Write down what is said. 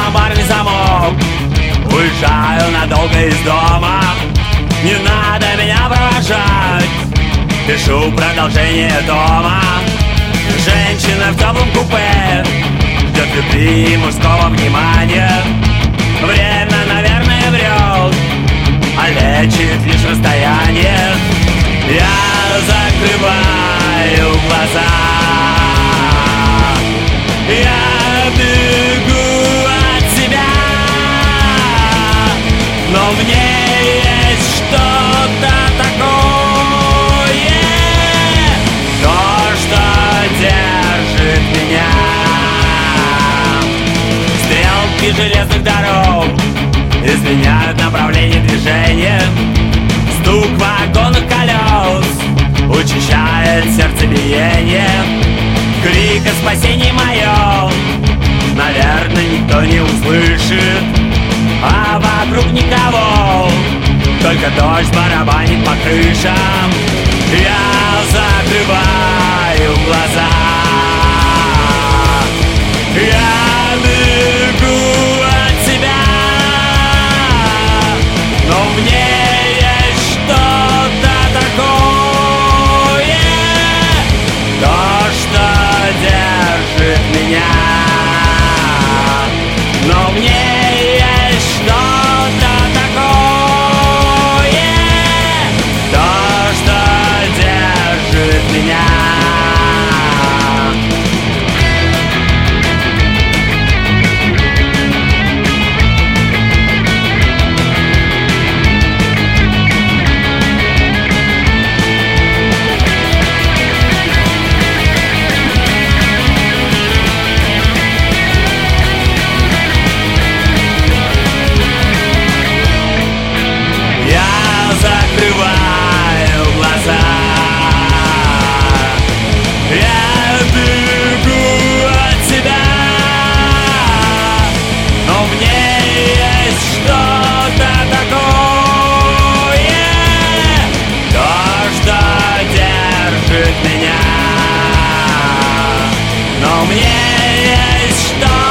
амбарный замок. Уезжаю надолго из дома, не надо меня провожать. Пишу продолжение дома. Женщина в теплом купе ждет любви и мужского внимания. Время, наверное, врет, а лечит лишь расстояние. Я закрываю глаза, я бегу от себя, но в ней есть что-то такое, то, что держит меня. Стрелки железных дорог изменяют направление движения. Стук вагонных колес учащает сердцебиение. Крик о спасении моем, наверное, никто не услышит, а вокруг никого, только дождь барабанит по крышам. Я закрываю глаза, я бегу от себя, но в ней есть что-то такое, то, что держит меня, но в ней есть что-то такое, то, что держит меня. Закрываю глаза, я бегу от себя, но в ней есть что-то такое, то, что держит меня, но в ней есть что-то